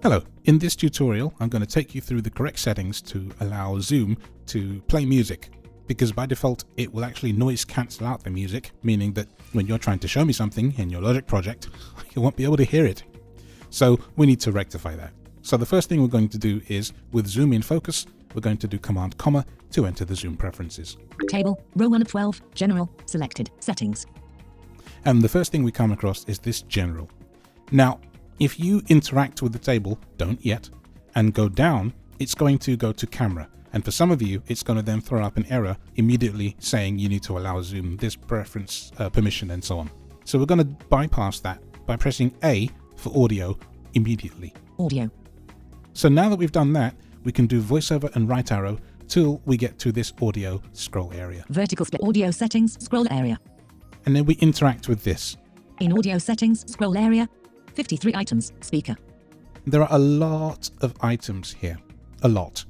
Hello, in this tutorial I'm going to take you through the correct settings to allow Zoom to play music, because by default it will actually noise cancel out the music, meaning that when you're trying to show me something in your Logic project, you won't be able to hear it. So we need to rectify that. So the first thing we're going to do is, with Zoom in focus, we're going to do Command comma to enter the Zoom preferences. Table, row 1 of 12, General, selected, Settings. And the first thing we come across is this General. Now, if you interact with the table, don't yet, and go down, it's going to go to Camera. And for some of you, it's going to then throw up an error immediately saying you need to allow Zoom this preference, permission, and so on. So we're going to bypass that by pressing A for audio immediately. Audio. So now that we've done that, we can do voiceover and right arrow till we get to this audio scroll area. Vertical split audio settings, scroll area. And then we interact with this. In audio settings, scroll area, 53 items, speaker. There are a lot of items here, a lot.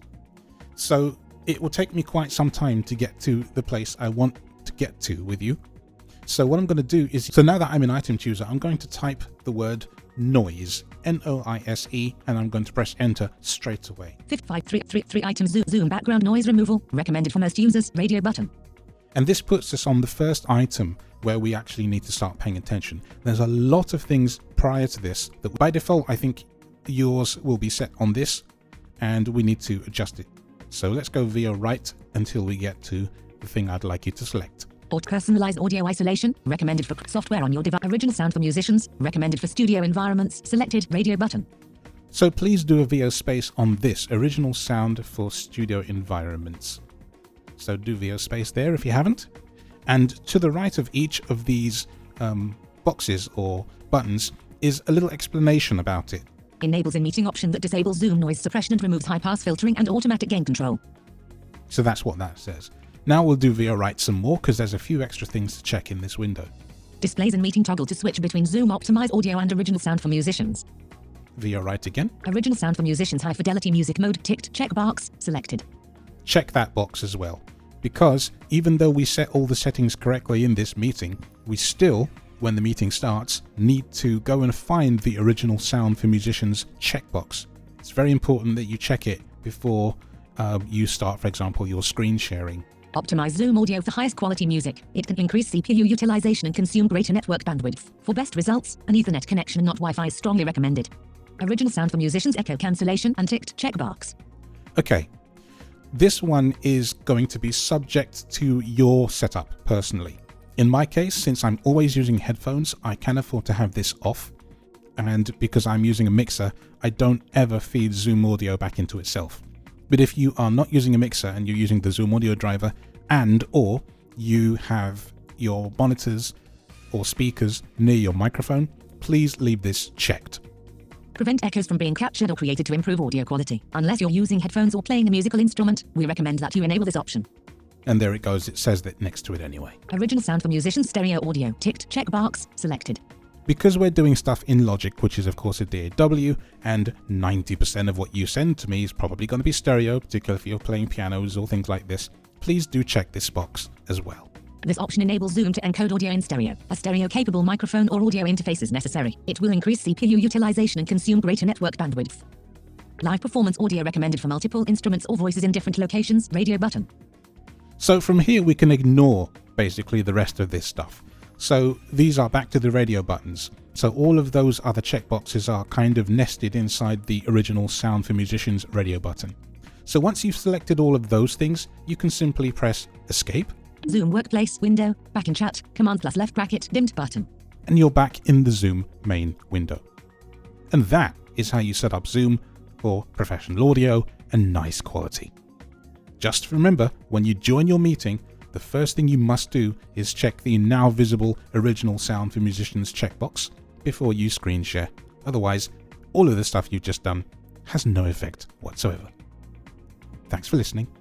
So it will take me quite some time to get to the place I want to get to with you. So what I'm going to do is, so now that I'm in Item Chooser, I'm going to type the word noise, N-O-I-S-E, and I'm going to press enter straight away. 533 items, Zoom background noise removal, recommended for most users, radio button. And this puts us on the first item where we actually need to start paying attention. There's a lot of things prior to this that by default, I think yours will be set on this and we need to adjust it. So let's go via right until we get to the thing I'd like you to select. Personalized audio isolation, recommended for software on your device. Original sound for musicians, recommended for studio environments, selected, radio button. So please do a VO space on this, original sound for studio environments. So do VO space there if you haven't. And to the right of each of these boxes or buttons is a little explanation about it. Enables in meeting option that disables Zoom noise suppression and removes high pass filtering and automatic gain control. So that's what that says. Now we'll do VO right some more because there's a few extra things to check in this window. Displays and meeting toggle to switch between Zoom optimized audio and original sound for musicians. VO right again. Original sound for musicians, high fidelity music mode ticked, checkbox selected. Check that box as well, because even though we set all the settings correctly in this meeting, we still, when the meeting starts, need to go and find the original sound for musicians checkbox. It's very important that you check it before you start, for example, your screen sharing. Optimize Zoom audio for highest quality music. It can increase CPU utilization and consume greater network bandwidth. For best results, an Ethernet connection and not Wi-Fi is strongly recommended. Original sound for musicians, echo cancellation and ticked checkbox. Okay. This one is going to be subject to your setup personally. In my case, since I'm always using headphones, I can afford to have this off. And because I'm using a mixer, I don't ever feed Zoom audio back into itself. But if you are not using a mixer and you're using the Zoom audio driver and or you have your monitors or speakers near your microphone, please leave this checked. Prevent echoes from being captured or created to improve audio quality. Unless you're using headphones or playing a musical instrument, we recommend that you enable this option. And there it goes, it says that next to it anyway. Original sound for musicians, stereo audio, ticked checkbox selected. Because we're doing stuff in Logic, which is of course a DAW, and 90% of what you send to me is probably going to be stereo, particularly if you're playing pianos or things like this, please do check this box as well. This option enables Zoom to encode audio in stereo. A stereo-capable microphone or audio interface is necessary. It will increase CPU utilization and consume greater network bandwidth. Live performance audio recommended for multiple instruments or voices in different locations, radio button. So from here we can ignore basically the rest of this stuff. So these are back to the radio buttons. So all of those other checkboxes are kind of nested inside the original sound for musicians radio button. So once you've selected all of those things, you can simply press escape. Zoom workplace window, back in chat, command plus left bracket, dimmed button. And you're back in the Zoom main window. And that is how you set up Zoom for professional audio and nice quality. Just remember, when you join your meeting, the first thing you must do is check the now visible original sound for musicians checkbox before you screen share. Otherwise, all of the stuff you've just done has no effect whatsoever. Thanks for listening.